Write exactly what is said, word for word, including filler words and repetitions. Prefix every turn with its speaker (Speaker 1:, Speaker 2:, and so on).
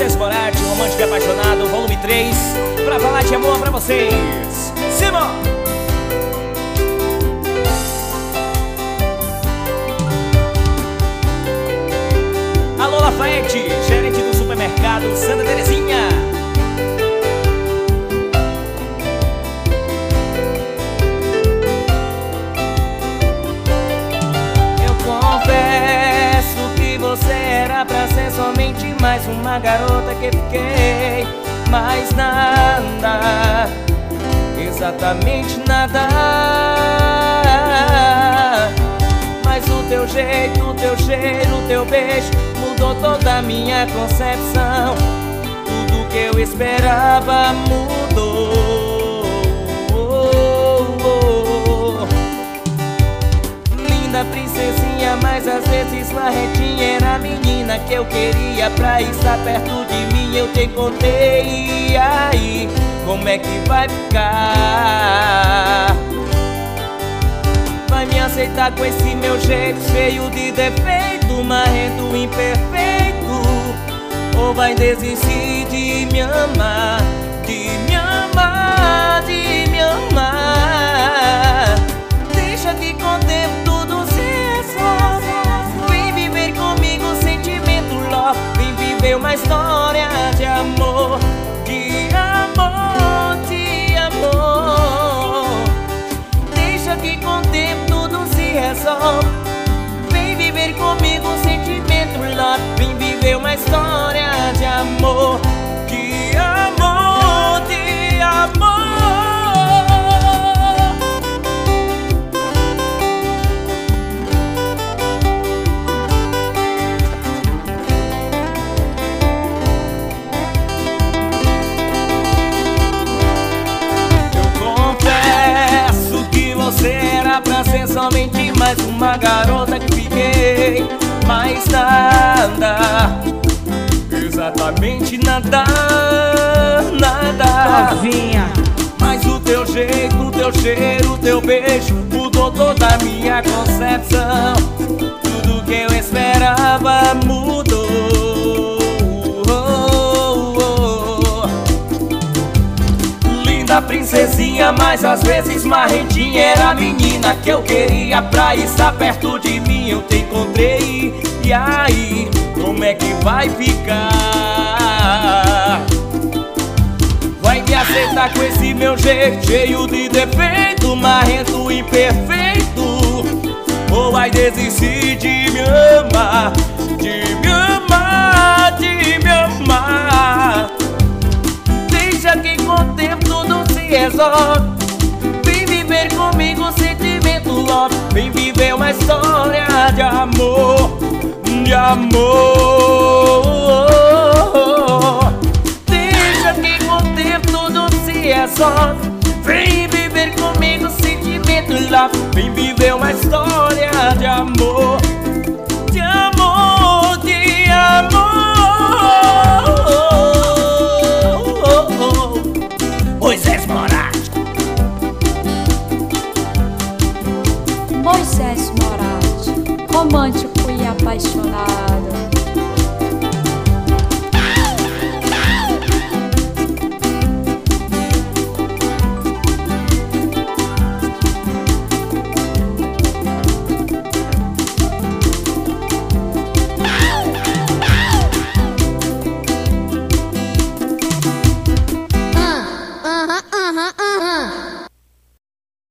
Speaker 1: Moisés Moratti, Romântico e Apaixonado, volume três, pra falar de amor pra vocês. Simão! Alô, Lafayette, gerente do supermercado Santa Terezinha. Eu confesso que você era pra ser somente mais uma garota que fiquei. Mais nada, exatamente nada. Mas o teu jeito, o teu cheiro, o teu beijo mudou toda a minha concepção. Tudo que eu esperava mudou. Linda princesinha, mas às vezes marretinha. Era a menina que eu queria pra estar perto de mim. Eu te encontrei, e aí, como é que vai ficar? Vai me aceitar com esse meu jeito cheio de defeito, marrento, imperfeito? Ou vai desistir de me amar, de me amar, de me amar? Deixa que com o tempo tudo se resolve. Vem viver comigo um sentimento love. Vem viver uma história de amor, de amor, de amor. Deixa que com o tempo tudo se resolve. Vem viver comigo um sentimento love. Vem viver uma história de amor, de amor, de amor. Você era pra ser somente mais uma garota que fiquei. Mais nada, exatamente nada, nada.
Speaker 2: Novinha.
Speaker 1: Mas o teu jeito, o teu cheiro, o teu beijo mudou toda a minha concepção. Tudo que eu esperava mudou. Linda princesinha, mas às vezes marrentinha. Era a menina que eu queria pra estar perto de mim. Eu te encontrei, e aí, como é que vai ficar? Vai me aceitar com esse meu jeito cheio de defeito, marrento, imperfeito? Ou vai desistir de me amar, de me amar, de me amar? Deixa que com o tempo tudo se resolve. Vem viver comigo um sentimento love. Vem viver uma história de amor, de amor. Deixa que com o tempo tudo se resolve. Vem viver comigo um sentimento love. Vem viver uma história de amor, de amor, de amor. Moisés Moratti.
Speaker 2: Moisés Moratti, romântico e apaixonado.